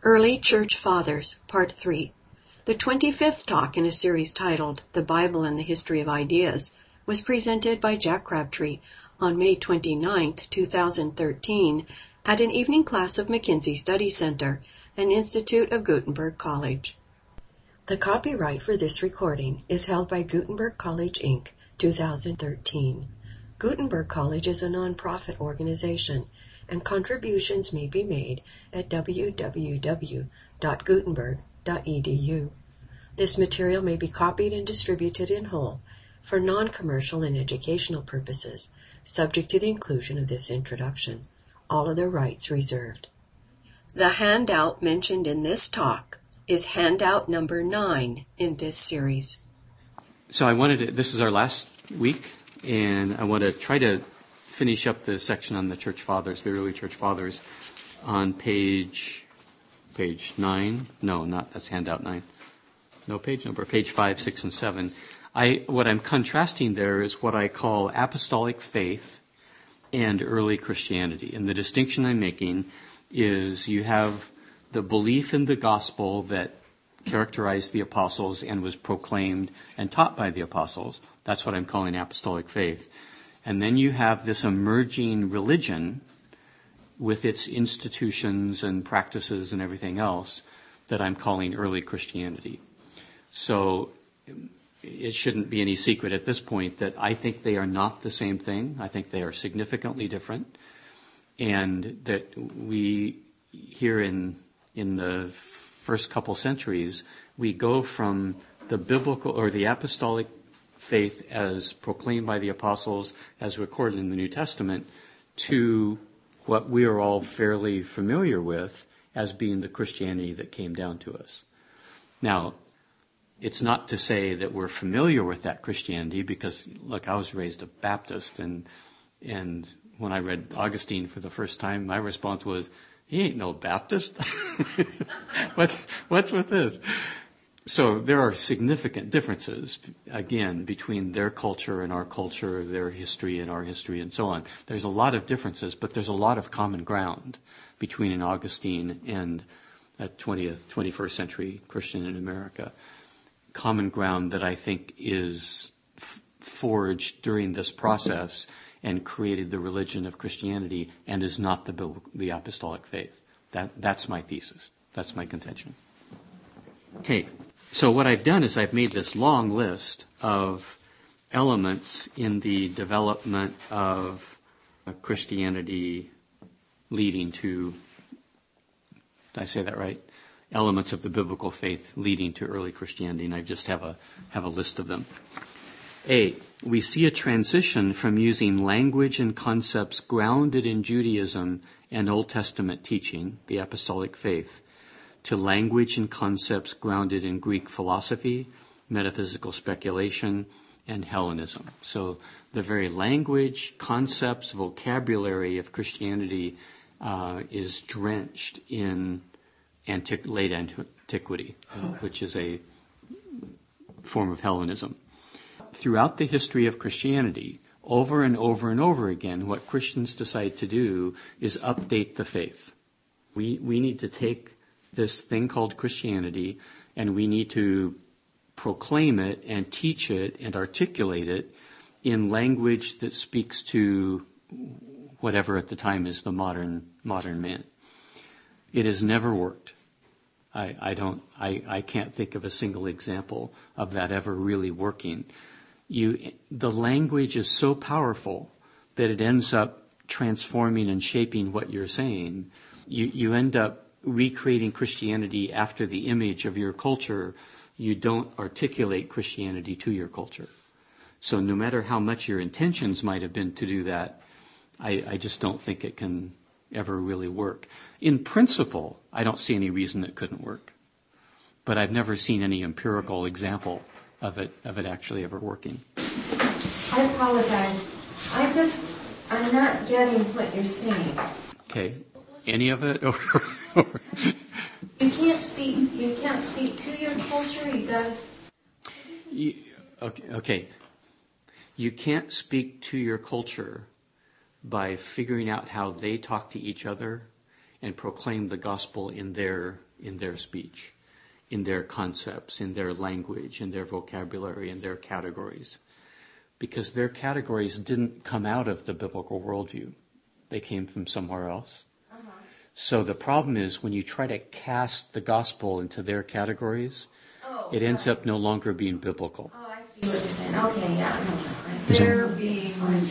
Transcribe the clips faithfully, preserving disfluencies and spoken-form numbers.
Early Church Fathers, Part three. The twenty-fifth talk in a series titled The Bible and the History of Ideas was presented by Jack Crabtree on May twenty-ninth, two thousand thirteen at an evening class of McKinsey Study Center, an institute of Gutenberg College. The copyright for this recording is held by Gutenberg College, Incorporated, two thousand thirteen. Gutenberg College is a non-profit organization, and contributions may be made at w w w dot gutenberg dot e d u. This material may be copied and distributed in whole for non-commercial and educational purposes, subject to the inclusion of this introduction. All other rights reserved. The handout mentioned in this talk is handout number nine in this series. So I wanted to, this is our last week, and I want to try to finish up the section on the church fathers, the early church fathers, on page, page nine. No, not, that's handout nine. No page number, page five, six, and seven. I, what I'm contrasting there is what I call apostolic faith and early Christianity. And the distinction I'm making is you have the belief in the gospel that characterized the apostles and was proclaimed and taught by the apostles. That's what I'm calling apostolic faith. And then you have this emerging religion with its institutions and practices and everything else that I'm calling early Christianity. So it shouldn't be any secret at this point that I think they are not the same thing. I think they are significantly different. And that we, here in in the first couple centuries, we go from the biblical or the apostolic faith as proclaimed by the apostles, as recorded in the New Testament, to what we are all fairly familiar with as being the Christianity that came down to us. Now, it's not to say that we're familiar with that Christianity, because, look, I was raised a Baptist, and and when I read Augustine for the first time, my response was, he ain't no Baptist. what's, what's with this? So there are significant differences, again, between their culture and our culture, their history and our history, and so on. There's a lot of differences, but there's a lot of common ground between an Augustine and a twentieth, twenty-first century Christian in America. Common ground that I think is f- forged during this process and created the religion of Christianity and is not the the apostolic faith. That that's my thesis. That's my contention. Okay. So what I've done is I've made this long list of elements in the development of Christianity leading to, did I say that right? Elements of the biblical faith leading to early Christianity, and I just have a have a list of them. A, we see a transition from using language and concepts grounded in Judaism and Old Testament teaching, the apostolic faith, to language and concepts grounded in Greek philosophy, metaphysical speculation, and Hellenism. So the very language, concepts, vocabulary of Christianity uh, is drenched in antiqu- late antiquity, which is a form of Hellenism. Throughout the history of Christianity, over and over and over again, what Christians decide to do is update the faith. We we need to take this thing called Christianity, and we need to proclaim it and teach it and articulate it in language that speaks to whatever at the time is the modern modern man. It has never worked. I, I don't I, I can't think of a single example of that ever really working. You the language is so powerful that it ends up transforming and shaping what you're saying. You you end up recreating Christianity after the image of your culture. You don't articulate Christianity to your culture. So no matter how much your intentions might have been to do that, I, I just don't think it can ever really work. In principle, I don't see any reason it couldn't work. But I've never seen any empirical example of it of it actually ever working. I apologize. I just, I'm not getting what you're saying. Okay. Any of it? You can't speak. You can't speak to your culture. You guys. You, okay, okay. You can't speak to your culture by figuring out how they talk to each other and proclaim the gospel in their in their speech, in their concepts, in their language, in their vocabulary, in their categories. Because their categories didn't come out of the biblical worldview. They came from somewhere else. Uh-huh. So the problem is when you try to cast the gospel into their categories, oh, it ends right. up no longer being biblical. Oh, I see what you're saying. Okay, yeah. They're being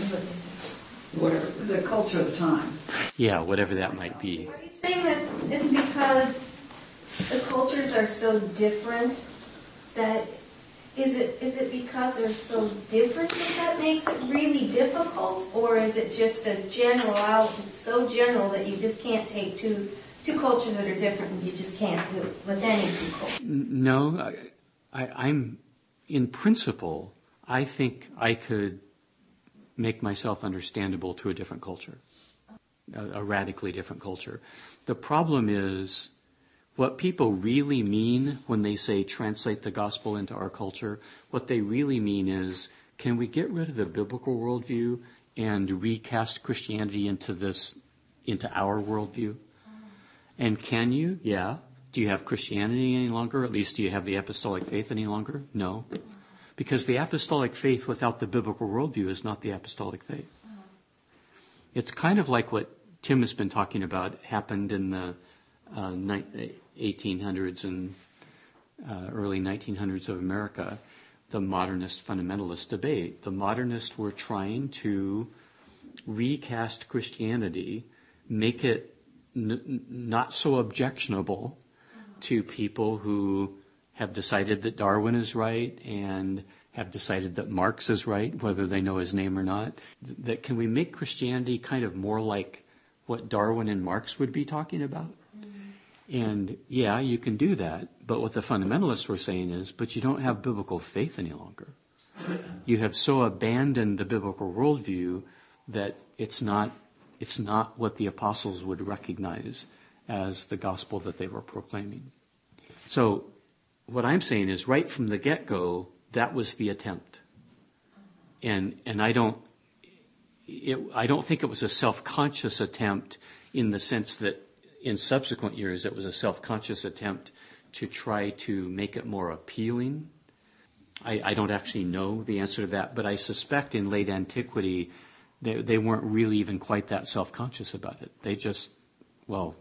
whatever, the culture of the time. Yeah, whatever that might be. Are you saying that it's because the cultures are so different that is it is it because they're so different that that makes it really difficult, or is it just a general out so general that you just can't take two two cultures that are different and you just can't do it with any two cultures? No, I, I, I'm in principle. I think I could make myself understandable to a different culture, a, a radically different culture. The problem is what people really mean when they say translate the gospel into our culture. What they really mean is, can we get rid of the biblical worldview and recast Christianity into this, into our worldview? And can you? Yeah. Do you have Christianity any longer? At least do you have the apostolic faith any longer? No. Because the apostolic faith without the biblical worldview is not the apostolic faith. It's kind of like what Tim has been talking about happened in the uh, eighteen hundreds and uh, early nineteen hundreds of America, the modernist fundamentalist debate. The modernists were trying to recast Christianity, make it n- not so objectionable to people who have decided that Darwin is right and have decided that Marx is right, whether they know his name or not. That can we make Christianity kind of more like what Darwin and Marx would be talking about? Mm-hmm. And yeah, you can do that. But what the fundamentalists were saying is, but you don't have biblical faith any longer. You have so abandoned the biblical worldview that it's not, it's not what the apostles would recognize as the gospel that they were proclaiming. So what I'm saying is right from the get-go, that was the attempt. And, and I don't, it, I don't think it was a self-conscious attempt in the sense that in subsequent years it was a self-conscious attempt to try to make it more appealing. I, I don't actually know the answer to that, but I suspect in late antiquity they, they weren't really even quite that self-conscious about it. They just, well,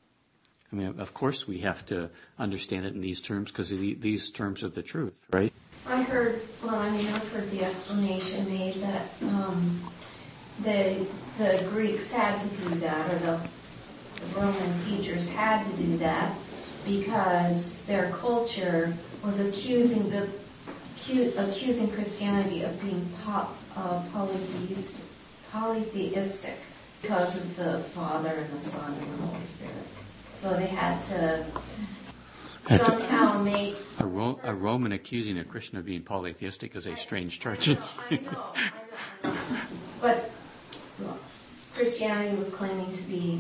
I mean, of course we have to understand it in these terms because these terms are the truth, right? I heard, well, I mean, I've heard the explanation made that um, the the Greeks had to do that, or the, the Roman teachers had to do that because their culture was accusing the accusing Christianity of being po- uh, polytheist, polytheistic because of the Father and the Son and the Holy Spirit. So they had to That's somehow make... A, Ro- a Roman accusing a Christian of being polytheistic is a strange charge. I know, I know, I know, I know. But well, Christianity was claiming to be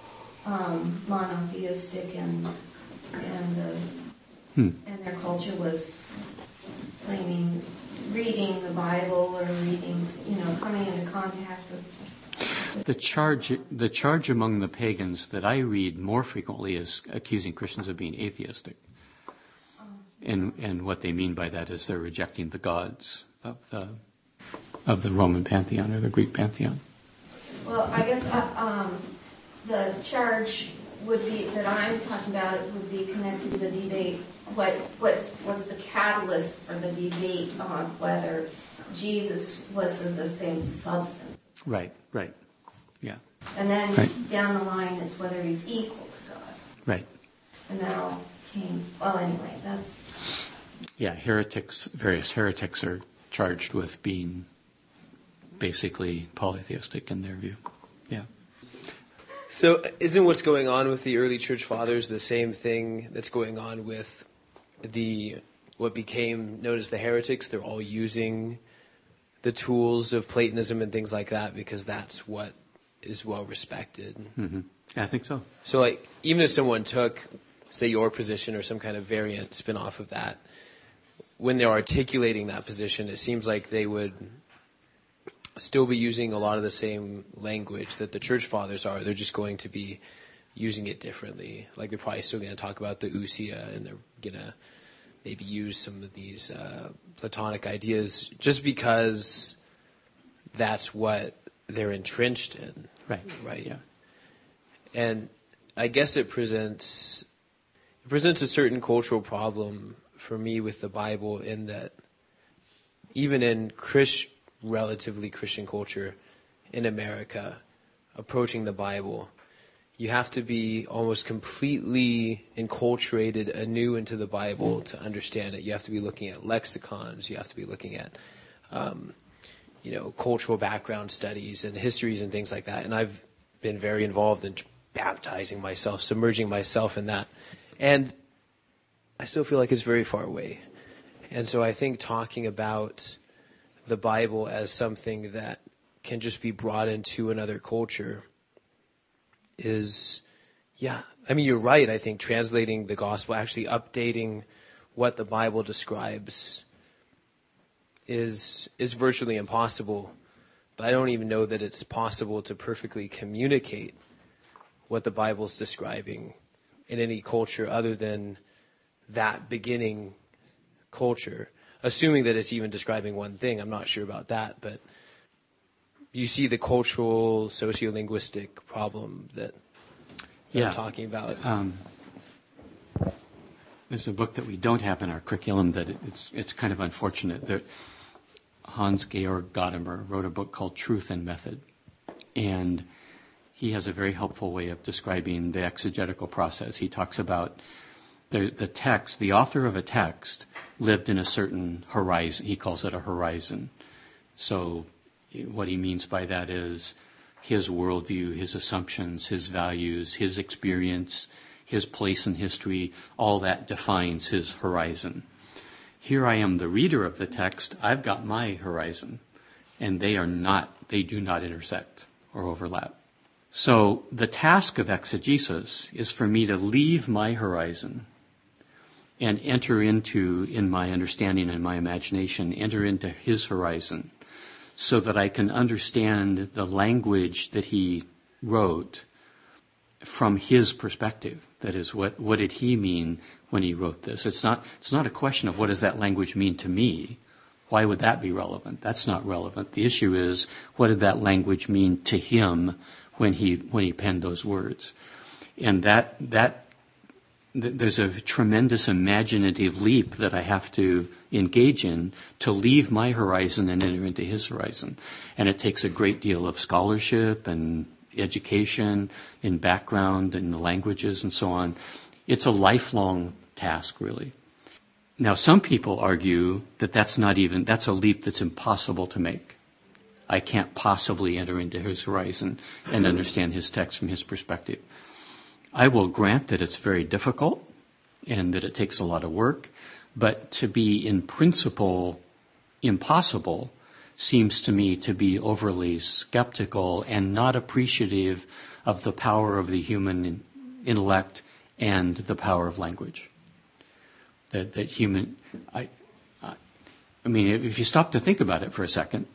um, monotheistic, and and uh, hmm. and their culture was claiming reading the Bible or reading, you know, coming into contact with... The charge, the charge among the pagans that I read more frequently is accusing Christians of being atheistic. And, and what they mean by that is they're rejecting the gods of the, of the Roman pantheon or the Greek pantheon. Well, I guess uh, um, the charge would be, that I'm talking about, it would be connected to the debate. What, what was the catalyst for the debate on whether Jesus was of the same substance? Right, right. Yeah. And then right. down the line is whether he's equal to God. Right. And that all came, well, anyway, that's... Yeah, heretics, various heretics are charged with being basically polytheistic in their view. Yeah. So isn't what's going on with the early church fathers the same thing that's going on with the what became known as the heretics? They're all using the tools of Platonism and things like that because that's what is well respected. Mm-hmm. I think so. So, like, even if someone took, say, your position or some kind of variant spin off of that, when they're articulating that position, it seems like they would still be using a lot of the same language that the church fathers are. They're just going to be using it differently. Like they're probably still going to talk about the ousia, and they're going to maybe use some of these uh, Platonic ideas just because that's what they're entrenched in. Right. Right. Yeah. And I guess it presents it presents a certain cultural problem for me with the Bible, in that even in Christ, relatively Christian culture in America, approaching the Bible, you have to be almost completely enculturated anew into the Bible to understand it. You have to be looking at lexicons. You have to be looking at, um, you know, cultural background studies and histories and things like that. And I've been very involved in baptizing myself, submerging myself in that. And I still feel like it's very far away. And so I think talking about the Bible as something that can just be brought into another culture is, yeah, I mean, you're right. I think translating the gospel, actually updating what the Bible describes is is virtually impossible. But I don't even know that it's possible to perfectly communicate what the Bible's describing in any culture other than that beginning culture. Assuming that it's even describing one thing, I'm not sure about that, but you see the cultural, sociolinguistic problem that, that yeah. I'm talking about. Um, there's a book that we don't have in our curriculum that it's it's kind of unfortunate. That Hans-Georg Gadamer wrote a book called Truth and Method, and he has a very helpful way of describing the exegetical process. He talks about the the text, the author of a text lived in a certain horizon. He calls it a horizon. So what he means by that is his worldview, his assumptions, his values, his experience, his place in history, all that defines his horizon. Here I am, the reader of the text. I've got my horizon, and they are not, they do not intersect or overlap. So the task of exegesis is for me to leave my horizon and enter into, in my understanding and my imagination, enter into his horizon so that I can understand the language that he wrote from his perspective. That is, what, what did he mean when he wrote this? It's not, it's not a question of what does that language mean to me. Why would that be relevant? That's not relevant. The issue is, what did that language mean to him when he, when he penned those words? And that, that, there's a tremendous imaginative leap that I have to engage in to leave my horizon and enter into his horizon. And it takes a great deal of scholarship and education and background and the languages and so on. It's a lifelong task, really. Now, some people argue that that's not even, that's a leap that's impossible to make. I can't possibly enter into his horizon and understand his text from his perspective. I will grant that it's very difficult and that it takes a lot of work, but to be in principle impossible seems to me to be overly skeptical and not appreciative of the power of the human intellect and the power of language. That, that human, I, I, I mean, if you stop to think about it for a second,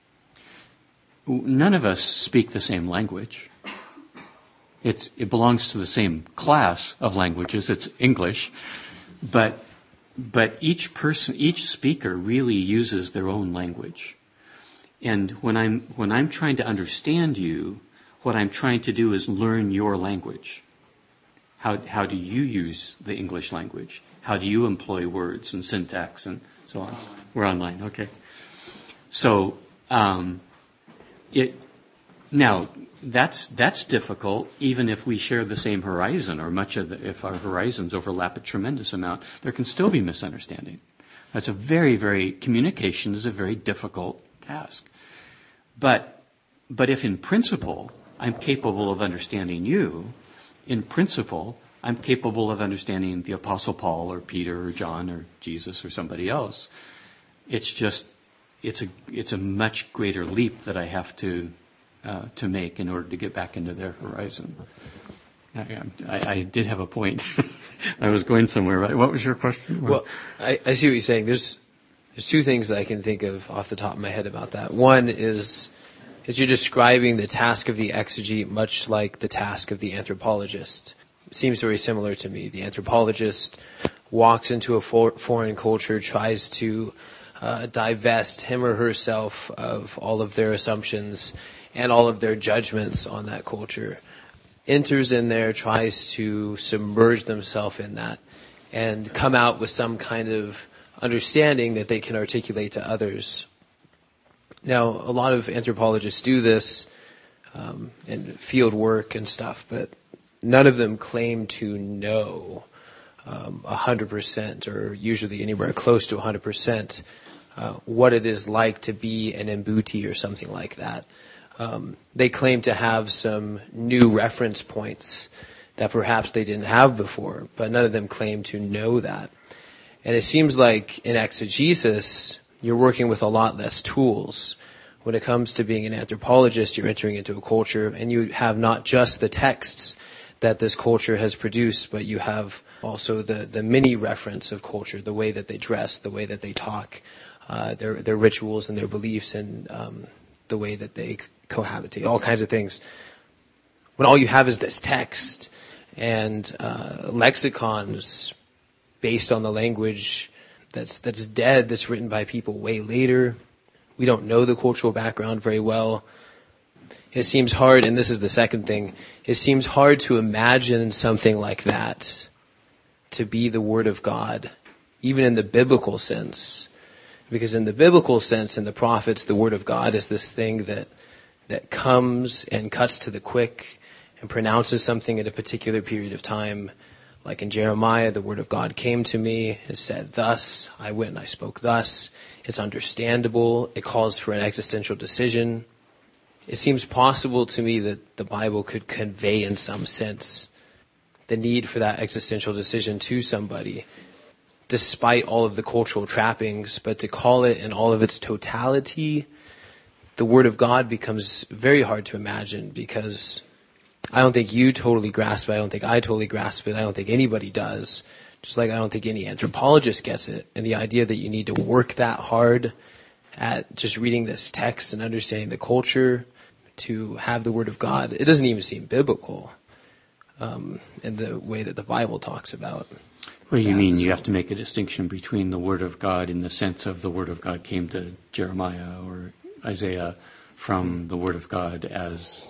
none of us speak the same language. It, it belongs to the same class of languages. It's English, but but each person, each speaker, really uses their own language. And when I'm when I'm trying to understand you, what I'm trying to do is learn your language. How how do you use the English language? How do you employ words and syntax and so on? We're online, okay. So um, it now. That's that's difficult, even if we share the same horizon, or much of the, if our horizons overlap a tremendous amount, there can still be misunderstanding. That's a very, very, communication is a very difficult task. But, but if in principle I'm capable of understanding you, in principle I'm capable of understanding the Apostle Paul or Peter or John or Jesus or somebody else, it's just, it's a, it's a much greater leap that I have to Uh, to make in order to get back into their horizon. I, I, I did have a point. I was going somewhere, right? What was your question? Well, I, I see what you're saying. There's there's two things that I can think of off the top of my head about that. One is is you're describing the task of the exegete much like the task of the anthropologist. It seems very similar to me. The anthropologist walks into a for- foreign culture, tries to uh, divest him or herself of all of their assumptions and all of their judgments on that culture, enters in there, tries to submerge themselves in that, and come out with some kind of understanding that they can articulate to others. Now, a lot of anthropologists do this um, in field work and stuff, but none of them claim to know um, one hundred percent, or usually anywhere close to one hundred percent, uh, what it is like to be an Mbuti or something like that. Um, they claim to have some new reference points that perhaps they didn't have before, but none of them claim to know that. And it seems like in exegesis, you're working with a lot less tools. When it comes to being an anthropologist, you're entering into a culture, and you have not just the texts that this culture has produced, but you have also the, the mini reference of culture, the way that they dress, the way that they talk, uh, their their rituals and their beliefs, and um, the way that they cohabitate, all kinds of things. When all you have is this text and uh, lexicons based on the language that's that's dead, that's written by people way later. We don't know the cultural background very well. It seems hard, and this is the second thing, it seems hard to imagine something like that to be the Word of God, even in the biblical sense. Because in the biblical sense, in the prophets, the Word of God is this thing that that comes and cuts to the quick and pronounces something at a particular period of time. Like in Jeremiah, the Word of God came to me, it said thus, I went and I spoke thus. It's understandable. It calls for an existential decision. It seems possible to me that the Bible could convey in some sense the need for that existential decision to somebody, despite all of the cultural trappings. But to call it in all of its totality, the Word of God becomes very hard to imagine, because I don't think you totally grasp it. I don't think I totally grasp it. I don't think anybody does. Just like I don't think any anthropologist gets it. And the idea that you need to work that hard at just reading this text and understanding the culture to have the Word of God, it doesn't even seem biblical um, in the way that the Bible talks about. Well, you mean you have to make a distinction between the Word of God in the sense of the Word of God came to Jeremiah or Isaiah from the Word of God as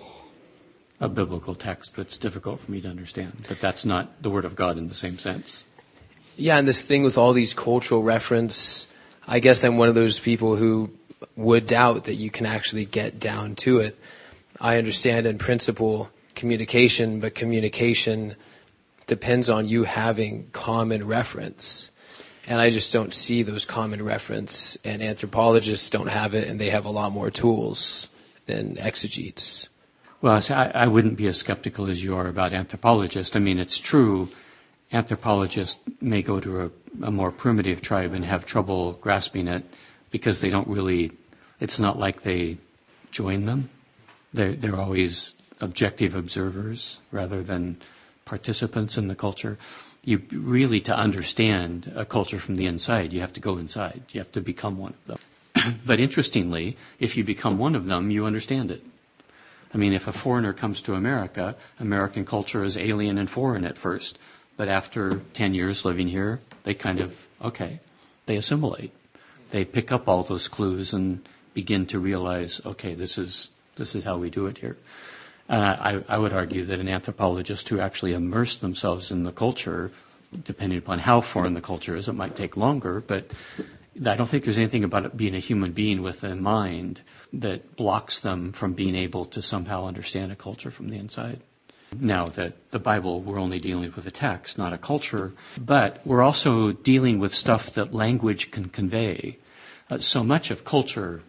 a biblical text that's difficult for me to understand. But that's not the Word of God in the same sense. Yeah, and this thing with all these cultural reference, I guess I'm one of those people who would doubt that you can actually get down to it. I understand in principle communication, but communication depends on you having common reference. And I just don't see those common reference, and anthropologists don't have it, and they have a lot more tools than exegetes. Well, I, I wouldn't be as skeptical as you are about anthropologists. I mean, it's true, anthropologists may go to a, a more primitive tribe and have trouble grasping it because they don't really, it's not like they join them. They're, they're always objective observers rather than participants in the culture. You really, to understand a culture from the inside, you have to go inside. You have to become one of them. But interestingly, if you become one of them, you understand it. I mean, if a foreigner comes to America, American culture is alien and foreign at first. But after ten years living here, they kind of, okay, they assimilate. They pick up all those clues and begin to realize, okay, this is this is how we do it here. And I, I would argue that an anthropologist who actually immerse themselves in the culture, depending upon how foreign the culture is, it might take longer, but I don't think there's anything about it being a human being with a mind that blocks them from being able to somehow understand a culture from the inside. Now that the Bible, we're only dealing with a text, not a culture, but we're also dealing with stuff that language can convey. Uh, so much of culture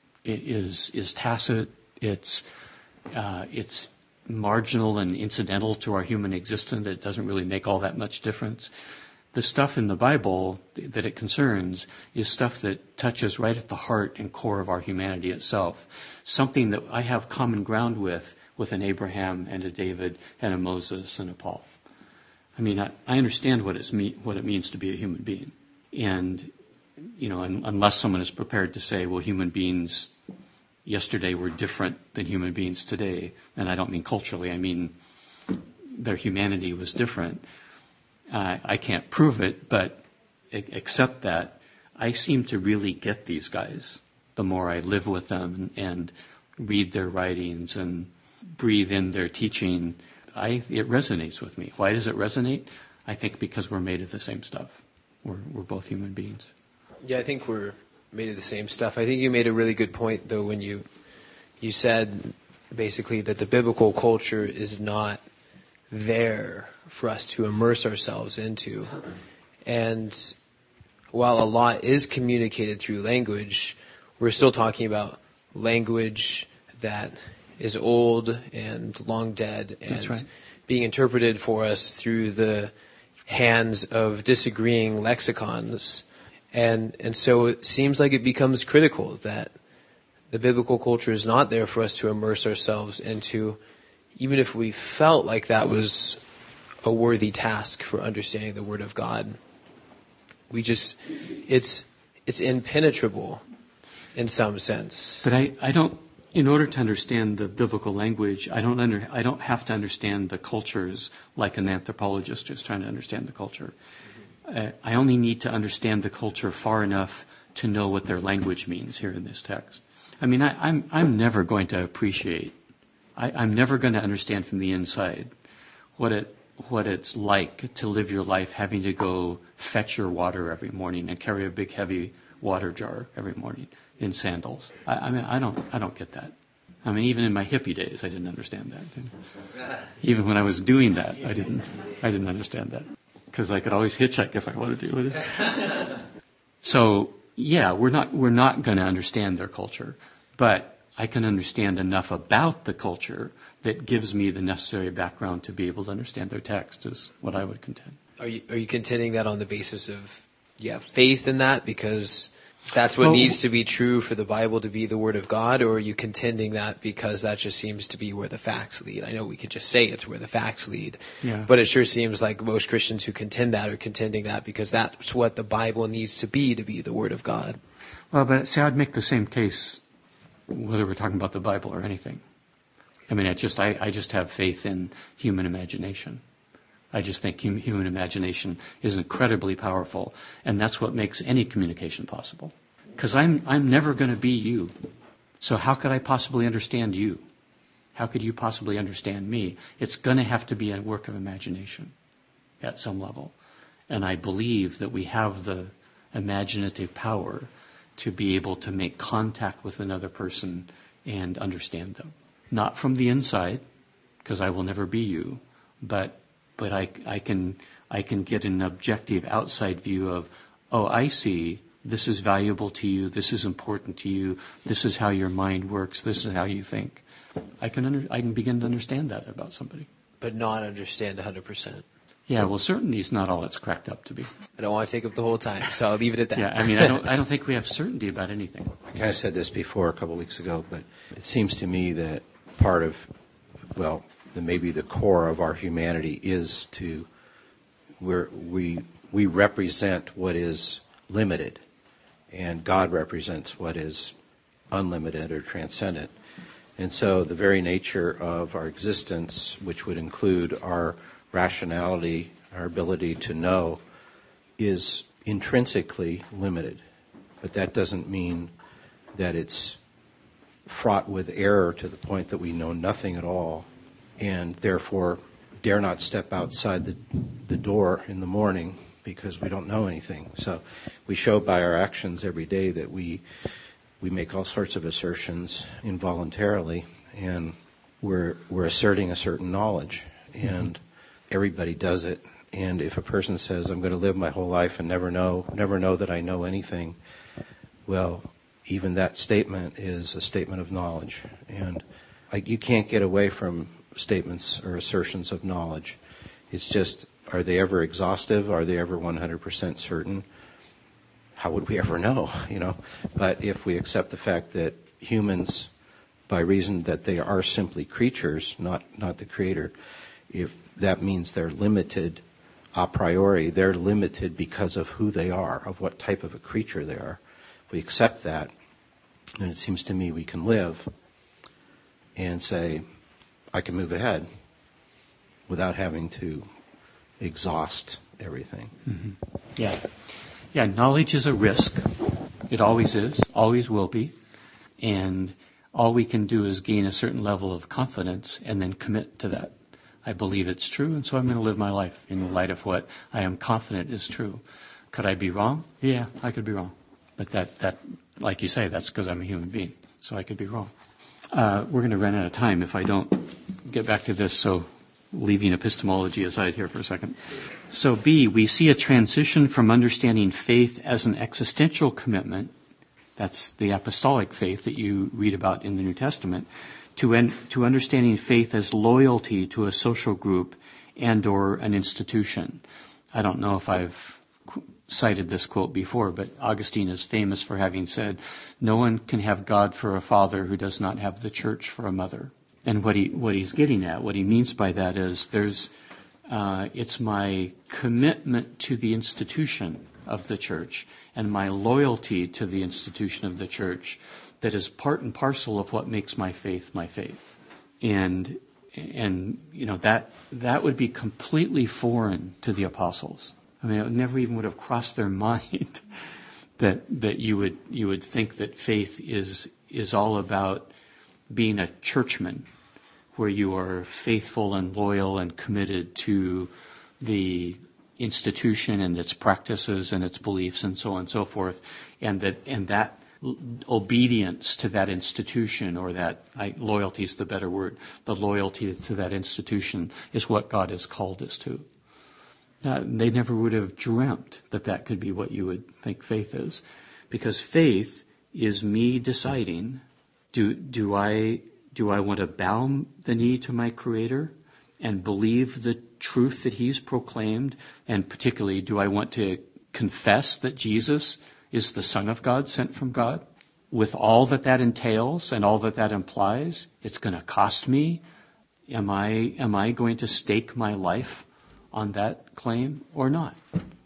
is is tacit, it's uh, it's marginal and incidental to our human existence. It doesn't really make all that much difference. The stuff in the Bible that it concerns is stuff that touches right at the heart and core of our humanity itself. Something that I have common ground with, with an Abraham and a David and a Moses and a Paul. I mean, I, I understand what it's me, what it means to be a human being. And, you know, un, unless someone is prepared to say, well, human beings yesterday were different than human beings today. And I don't mean culturally, I mean their humanity was different. Uh, I can't prove it, but except that I seem to really get these guys the more I live with them and, and read their writings and breathe in their teaching. I, it resonates with me. Why does it resonate? I think because we're made of the same stuff. We're, we're both human beings. Yeah, I think we're made of the same stuff. I think you made a really good point, though, when you you said basically that the biblical culture is not there for us to immerse ourselves into. And while a lot is communicated through language, we're still talking about language that is old and long dead and That's right. being interpreted for us through the hands of disagreeing lexicons. And and so it seems like it becomes critical that the biblical culture is not there for us to immerse ourselves into, even if we felt like that was a worthy task for understanding the Word of God. We just, it's it's impenetrable in some sense. But I, I don't, in order to understand the biblical language, I don't under, I don't have to understand the cultures like an anthropologist is trying to understand the culture. Uh, I only need to understand the culture far enough to know what their language means here in this text. I mean, I, I'm I'm never going to appreciate, I, I'm never going to understand from the inside what it what it's like to live your life having to go fetch your water every morning and carry a big heavy water jar every morning in sandals. I, I mean, I don't I don't get that. I mean, even in my hippie days, I didn't understand that. Even when I was doing that, I didn't I didn't understand that. Because I could always hitchhike if I wanted to with it. So, yeah, we're not we're not going to understand their culture, but I can understand enough about the culture that gives me the necessary background to be able to understand their text, is what I would contend. Are you are you contending that on the basis of you have faith in that because that's what well, needs to be true for the Bible to be the Word of God, or are you contending that because that just seems to be where the facts lead? I know we could just say it's where the facts lead, yeah. but it sure seems like most Christians who contend that are contending that because that's what the Bible needs to be to be the Word of God. Well, but see, I'd make the same case whether we're talking about the Bible or anything. I mean, I just I, I just have faith in human imagination. I just think hum, human imagination is incredibly powerful, and that's what makes any communication possible. Because I'm I'm never going to be you, so how could I possibly understand you? How could you possibly understand me? It's going to have to be a work of imagination at some level, and I believe that we have the imaginative power to be able to make contact with another person and understand them, not from the inside, because I will never be you, but. But I, I can I can get an objective outside view of, oh, I see, this is valuable to you, this is important to you, this is how your mind works, this is how you think. I can under, I can begin to understand that about somebody. But not understand one hundred percent. Yeah, well, certainty is not all it's cracked up to be. I don't want to take up the whole time, so I'll leave it at that. Yeah, I mean, I don't I don't think we have certainty about anything. I kind of said this before a couple of weeks ago, but it seems to me that part of, well, that maybe the core of our humanity is to where we we represent what is limited, and God represents what is unlimited or transcendent. And so the very nature of our existence, which would include our rationality, our ability to know, is intrinsically limited. But that doesn't mean that it's fraught with error to the point that we know nothing at all, and therefore dare not step outside the, the door in the morning because we don't know anything. So we show by our actions every day that we we make all sorts of assertions involuntarily, and we're we're asserting a certain knowledge, and everybody does it. And if a person says, I'm going to live my whole life and never know, never know that I know anything, well, even that statement is a statement of knowledge. And like, you can't get away from statements or assertions of knowledge. It's just, are they ever exhaustive? Are they ever one hundred percent certain? How would we ever know, you know? But if we accept the fact that humans, by reason that they are simply creatures, not, not the creator, if that means they're limited a priori, they're limited because of who they are, of what type of a creature they are. We accept that, And it seems to me we can live and say, I can move ahead without having to exhaust everything. Mm-hmm. Yeah. Yeah, knowledge is a risk. It always is, always will be. And all we can do is gain a certain level of confidence and then commit to that. I believe it's true, and so I'm going to live my life in light of what I am confident is true. Could I be wrong? Yeah, I could be wrong. But that, that like you say, that's because I'm a human being, so I could be wrong. Uh, we're going to run out of time if I don't get back to this, so leaving epistemology aside here for a second. So B, we see a transition from understanding faith as an existential commitment, that's the apostolic faith that you read about in the New Testament, to, en- to understanding faith as loyalty to a social group and or an institution. I don't know if I've qu- cited this quote before, but Augustine is famous for having said, no one can have God for a father who does not have the church for a mother. And what he what he's getting at, what he means by that is there's uh, it's my commitment to the institution of the church and my loyalty to the institution of the church that is part and parcel of what makes my faith my faith. And and you know that that would be completely foreign to the apostles. I mean, it never even would have crossed their mind that that you would you would think that faith is is all about being a churchman, where you are faithful and loyal and committed to the institution and its practices and its beliefs and so on and so forth, and that and that obedience to that institution, or that I, loyalty is the better word, the loyalty to that institution is what God has called us to. Uh, they never would have dreamt that that could be what you would think faith is, because faith is me deciding, do do I do I want to bow the knee to my Creator and believe the truth that He's proclaimed, and particularly, do I want to confess that Jesus is the Son of God, sent from God, with all that that entails and all that that implies? It's going to cost me. Am I am I going to stake my life on that claim or not?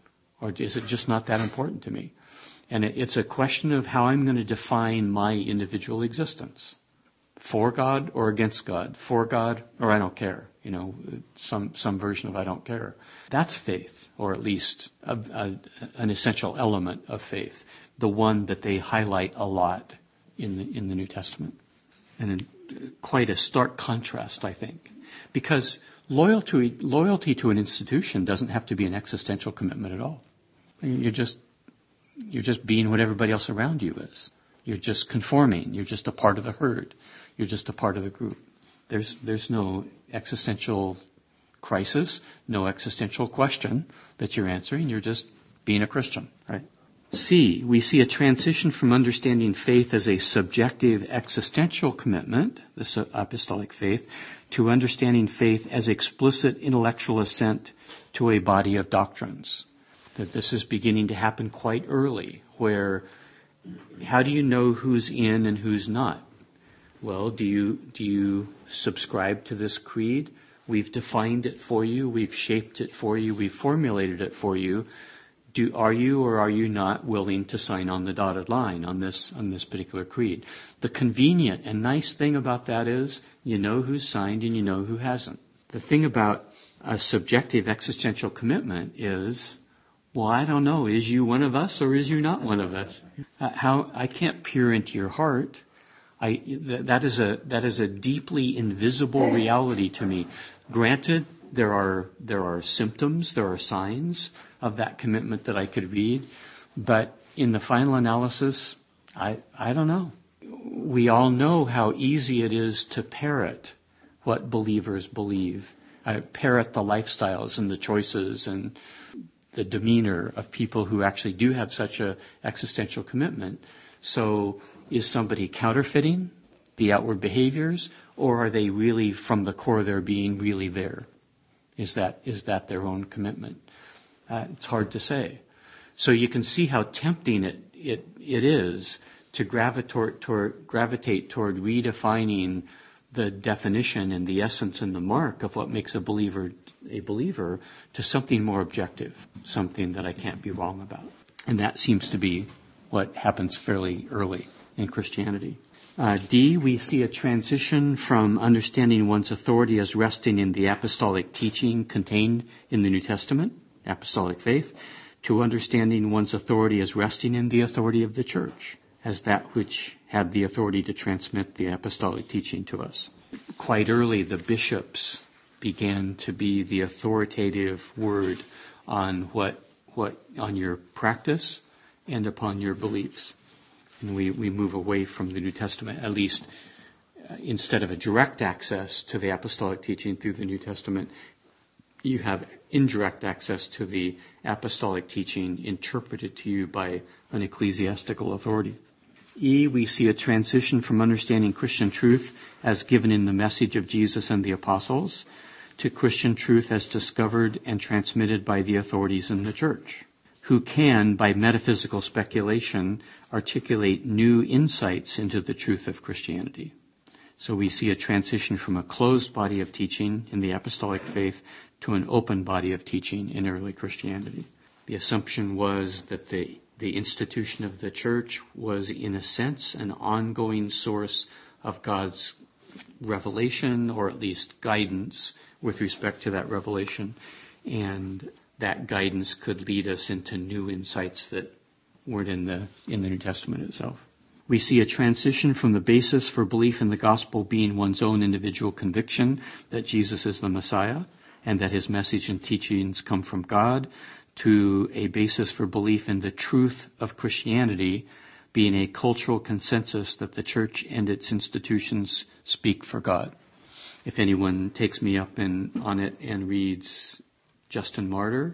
Or is it just not that important to me? And it, it's a question of how I'm going to define my individual existence. For God or against God? For God or I don't care? You know, some some version of I don't care. That's faith, or at least a, a, an essential element of faith, the one that they highlight a lot in the in the New Testament, and in quite a stark contrast, I think, because loyalty loyalty to an institution doesn't have to be an existential commitment at all. You're just you're just being what everybody else around you is. You're just conforming. You're just a part of the herd. You're just a part of the group. There's there's no existential crisis, no existential question that you're answering. You're just being a Christian, right? C, we see a transition from understanding faith as a subjective existential commitment, the apostolic faith, to understanding faith as explicit intellectual assent to a body of doctrines. That this is beginning to happen quite early, where how do you know who's in and who's not? Well, do you do you subscribe to this creed? We've defined it for you. We've shaped it for you. We've formulated it for you. Do are you or are you not willing to sign on the dotted line on this on this particular creed? The convenient and nice thing about that is you know who's signed and you know who hasn't. The thing about a subjective existential commitment is, well, I don't know. Is you one of us or is you not one of us? How I can't peer into your heart. I, that is a, that is a deeply invisible reality to me. Granted, there are, there are symptoms, there are signs of that commitment that I could read, but in the final analysis, I, I don't know. We all know how easy it is to parrot what believers believe. I parrot the lifestyles and the choices and the demeanor of people who actually do have such a existential commitment. So is somebody counterfeiting the outward behaviors, or are they really, from the core of their being, really there? Is that is that their own commitment? Uh, it's hard to say. So you can see how tempting it it, it is to gravitate toward, gravitate toward redefining the definition and the essence and the mark of what makes a believer a believer to something more objective, something that I can't be wrong about. And that seems to be what happens fairly early in Christianity. Uh, D, we see a transition from understanding one's authority as resting in the apostolic teaching contained in the New Testament, apostolic faith, to understanding one's authority as resting in the authority of the church, as that which had the authority to transmit the apostolic teaching to us. Quite early, the bishops began to be the authoritative word on what, what, on your practice and upon your beliefs. And we, we move away from the New Testament, at least uh, instead of a direct access to the apostolic teaching through the New Testament, you have indirect access to the apostolic teaching interpreted to you by an ecclesiastical authority. E, we see a transition from understanding Christian truth as given in the message of Jesus and the apostles to Christian truth as discovered and transmitted by the authorities in the church, who can, by metaphysical speculation, articulate new insights into the truth of Christianity. So we see a transition from a closed body of teaching in the apostolic faith to an open body of teaching in early Christianity. The assumption was that the, the institution of the church was, in a sense, an ongoing source of God's revelation, or at least guidance with respect to that revelation, and that guidance could lead us into new insights that weren't in the in the New Testament itself. We see a transition from the basis for belief in the gospel being one's own individual conviction that Jesus is the Messiah and that his message and teachings come from God, to a basis for belief in the truth of Christianity being a cultural consensus that the church and its institutions speak for God. If anyone takes me up in, on it and reads Justin Martyr,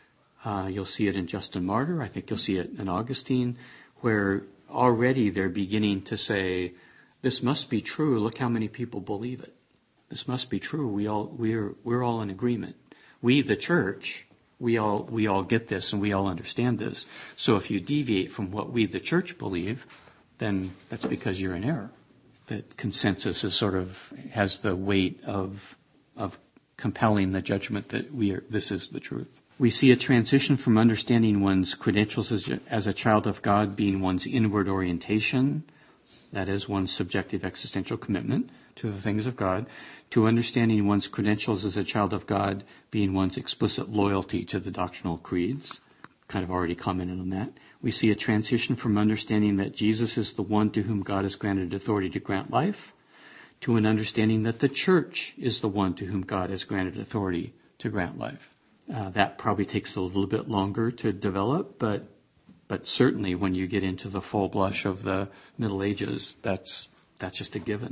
uh, you'll see it in Justin Martyr. I think you'll see it in Augustine, where already they're beginning to say, this must be true. Look how many people believe it. This must be true. We all, we're, we're all in agreement. We, the church, we all, we all get this and we all understand this. So if you deviate from what we, the church, believe, then that's because you're in error. That consensus is sort of, has the weight of, of compelling the judgment that we are, this is the truth. We see a transition from understanding one's credentials as a, as a child of God being one's inward orientation, that is one's subjective existential commitment to the things of God, to understanding one's credentials as a child of God being one's explicit loyalty to the doctrinal creeds. Kind of already commented on that. We see a transition from understanding that Jesus is the one to whom God has granted authority to grant life, to an understanding that the church is the one to whom God has granted authority to grant life. Uh, that probably takes a little bit longer to develop, but but certainly when you get into the full blush of the Middle Ages, that's that's just a given.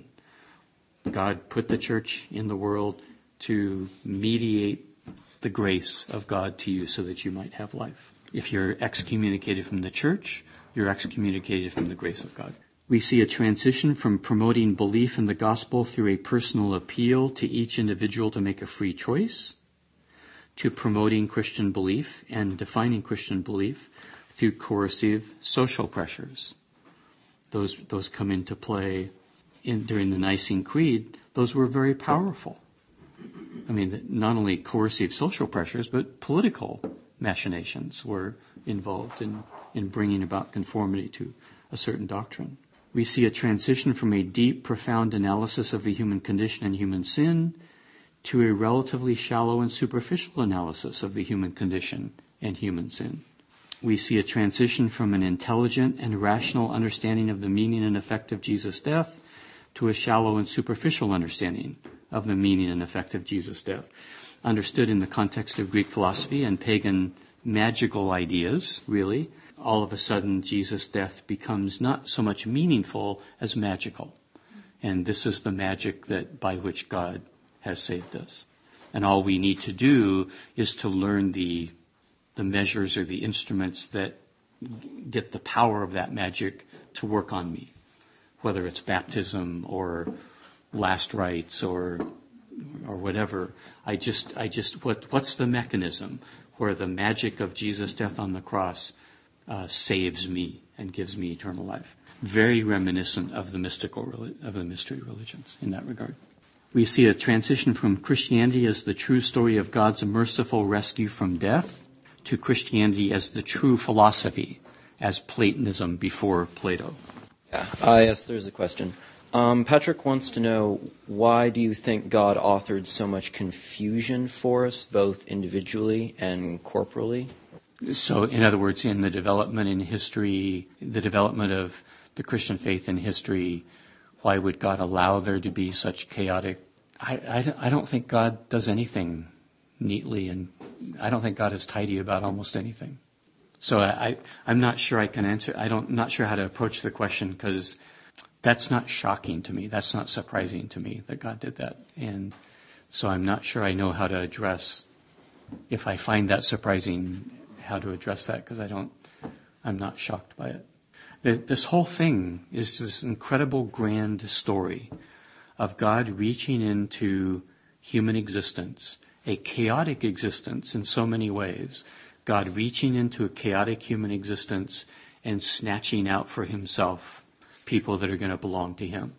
God put the church in the world to mediate the grace of God to you so that you might have life. If you're excommunicated from the church, you're excommunicated from the grace of God. We see a transition from promoting belief in the gospel through a personal appeal to each individual to make a free choice, to promoting Christian belief and defining Christian belief through coercive social pressures. Those those come into play in, during the Nicene Creed. Those were very powerful. I mean, not only coercive social pressures, but political machinations were involved in, in bringing about conformity to a certain doctrine. We see a transition from a deep, profound analysis of the human condition and human sin to a relatively shallow and superficial analysis of the human condition and human sin. We see a transition from an intelligent and rational understanding of the meaning and effect of Jesus' death to a shallow and superficial understanding of the meaning and effect of Jesus' death, understood in the context of Greek philosophy and pagan magical ideas, really. All of a sudden, Jesus' death becomes not so much meaningful as magical. And this is the magic that by which God has saved us. And all we need to do is to learn the the measures or the instruments that get the power of that magic to work on me, whether it's baptism or last rites or or whatever. I just I just what what's the mechanism where the magic of Jesus' death on the cross uh, saves me and gives me eternal life? Very reminiscent of the mystical of the mystery religions in that regard. We see a transition from Christianity as the true story of God's merciful rescue from death to Christianity as the true philosophy, as Platonism before Plato. Uh, yes, there's a question. Um, Patrick wants to know, why do you think God authored so much confusion for us, both individually and corporally? So, in other words, in the development in history, the development of the Christian faith in history, why would God allow there to be such chaotic? I, I, I don't think God does anything neatly, and I don't think God is tidy about almost anything. So I, I'm not sure I can answer. I don't, not sure how to approach the question, because that's not shocking to me. That's not surprising to me that God did that. And so I'm not sure I know how to address, if I find that surprising, how to address that, because I don't, I'm not shocked by it. The, this whole thing is this incredible grand story of God reaching into human existence, a chaotic existence in so many ways. God reaching into a chaotic human existence and snatching out for himself people that are going to belong to him.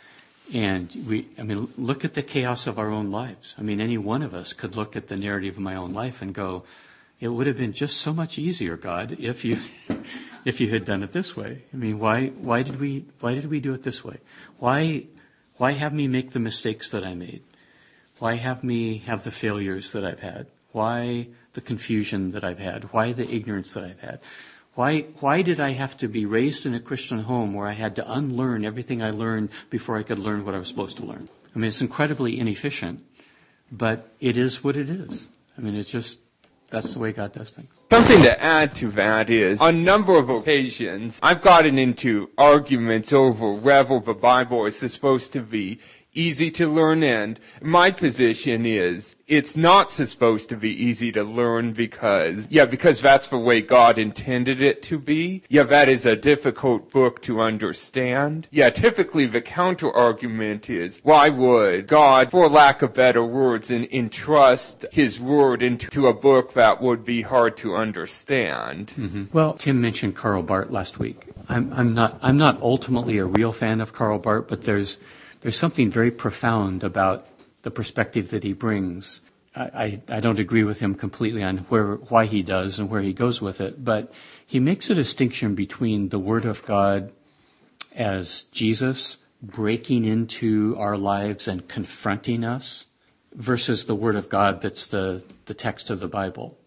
And we, I mean, look at the chaos of our own lives. I mean, any one of us could look at the narrative of my own life and go, it would have been just so much easier, God, if you, if you had done it this way. I mean, why, why did we, why did we do it this way? Why, why have me make the mistakes that I made? Why have me have the failures that I've had? Why the confusion that I've had? Why the ignorance that I've had? Why, why did I have to be raised in a Christian home where I had to unlearn everything I learned before I could learn what I was supposed to learn? I mean, it's incredibly inefficient, but it is what it is. I mean, it's just, that's the way God does things. Something to add to that is, on a number of occasions, I've gotten into arguments over whether the Bible is supposed to be easy to learn, and my position is it's not supposed to be easy to learn because, yeah, because that's the way God intended it to be. Yeah, that is a difficult book to understand. Yeah, typically the counter-argument is, why would God, for lack of better words, en- entrust his word into a book that would be hard to understand? Mm-hmm. Well, Tim mentioned Karl Barth last week. I'm, I'm not, I'm not ultimately a real fan of Karl Barth, but there's There's something very profound about the perspective that he brings. I, I, I don't agree with him completely on where, why he does and where he goes with it, but he makes a distinction between the Word of God as Jesus breaking into our lives and confronting us versus the Word of God that's the, the text of the Bible.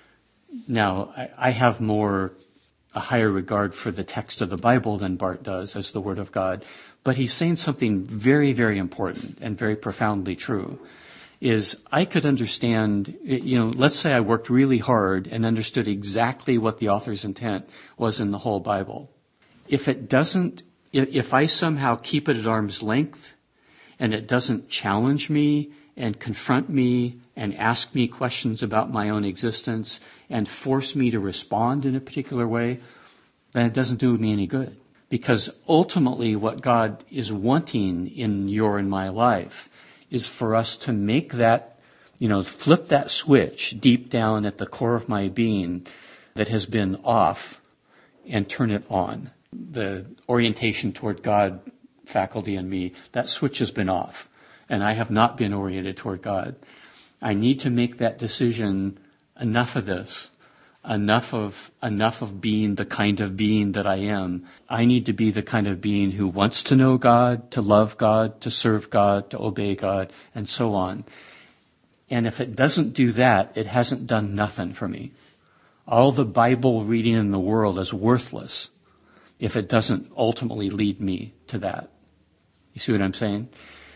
Now, I, I have more a higher regard for the text of the Bible than Barth does as the Word of God. But he's saying something very, very important and very profoundly true, is I could understand, you know, let's say I worked really hard and understood exactly what the author's intent was in the whole Bible. If it doesn't, if I somehow keep it at arm's length and it doesn't challenge me and confront me and ask me questions about my own existence and force me to respond in a particular way, then it doesn't do me any good. Because ultimately what God is wanting in your and my life is for us to make that, you know, flip that switch deep down at the core of my being that has been off and turn it on. The orientation toward God faculty in me, that switch has been off. And I have not been oriented toward God. I need to make that decision, enough of this, enough of, enough of being the kind of being that I am. I need to be the kind of being who wants to know God, to love God, to serve God, to obey God, and so on. And if it doesn't do that, it hasn't done nothing for me. All the Bible reading in the world is worthless if it doesn't ultimately lead me to that. You see what I'm saying?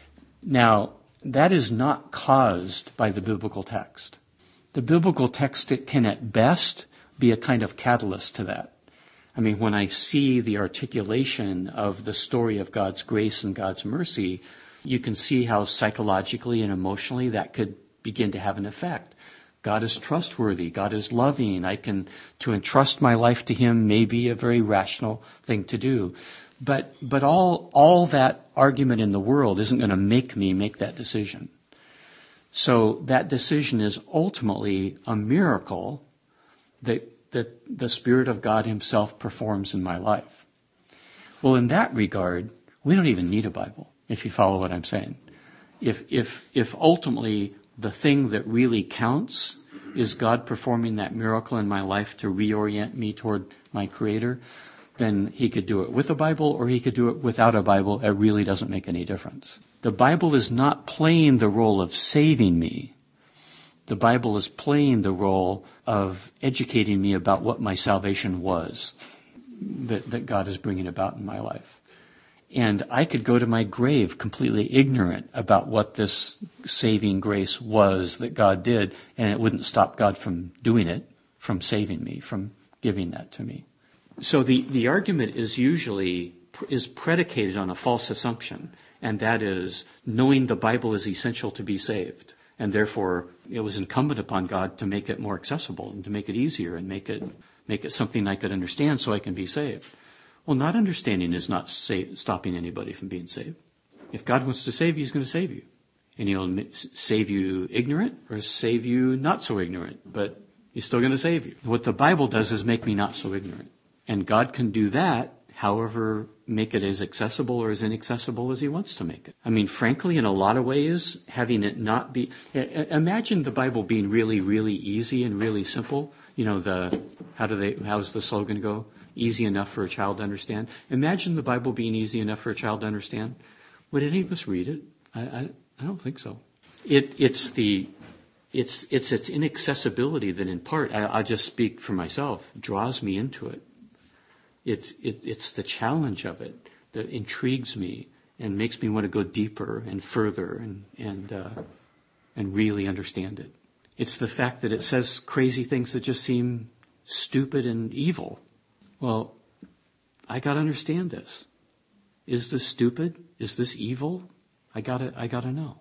Now, that is not caused by the biblical text. The biblical text, it can at best be a kind of catalyst to that. I mean, when I see the articulation of the story of God's grace and God's mercy, you can see how psychologically and emotionally that could begin to have an effect. God is trustworthy. God is loving. I can, to entrust my life to Him may be a very rational thing to do. But, but all, all that argument in the world isn't going to make me make that decision. So that decision is ultimately a miracle that, that the Spirit of God Himself performs in my life. Well, in that regard, we don't even need a Bible, if you follow what I'm saying. If, if, if ultimately the thing that really counts is God performing that miracle in my life to reorient me toward my Creator, then he could do it with a Bible or he could do it without a Bible. It really doesn't make any difference. The Bible is not playing the role of saving me. The Bible is playing the role of educating me about what my salvation was that, that God is bringing about in my life. And I could go to my grave completely ignorant about what this saving grace was that God did, and it wouldn't stop God from doing it, from saving me, from giving that to me. So the, the argument is usually is predicated on a false assumption, and that is knowing the Bible is essential to be saved. And therefore, it was incumbent upon God to make it more accessible and to make it easier and make it make it something I could understand so I can be saved. Well, not understanding is not sa- stopping anybody from being saved. If God wants to save you, he's going to save you. And he'll save you ignorant or save you not so ignorant, but he's still going to save you. What the Bible does is make me not so ignorant. And God can do that, however, make it as accessible or as inaccessible as he wants to make it. I mean, frankly, in a lot of ways, having it not be... Imagine the Bible being really, really easy and really simple. You know, the how do they? How's the slogan go? Easy enough for a child to understand. Imagine the Bible being easy enough for a child to understand. Would any of us read it? I, I, I don't think so. It, it's the... It's, it's its inaccessibility that in part, I, I'll just speak for myself, draws me into it. It's, it, it's the challenge of it that intrigues me and makes me want to go deeper and further and, and, uh, and really understand it. It's the fact that it says crazy things that just seem stupid and evil. Well, I gotta understand this. Is this stupid? Is this evil? I gotta, I gotta know.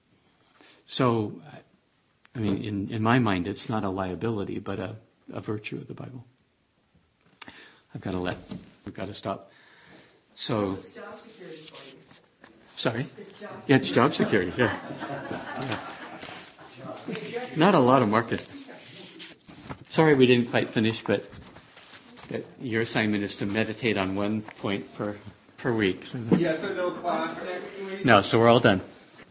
So, I mean, in, in my mind, it's not a liability, but a, a virtue of the Bible. I've got to let, we've got to stop. So, It's job security for you. Sorry? It's job Yeah, it's job security, yeah. yeah. Not a lot of marketing. Sorry we didn't quite finish, but that your assignment is to meditate on one point per, per week. Yes or no class next week? No, so we're all done.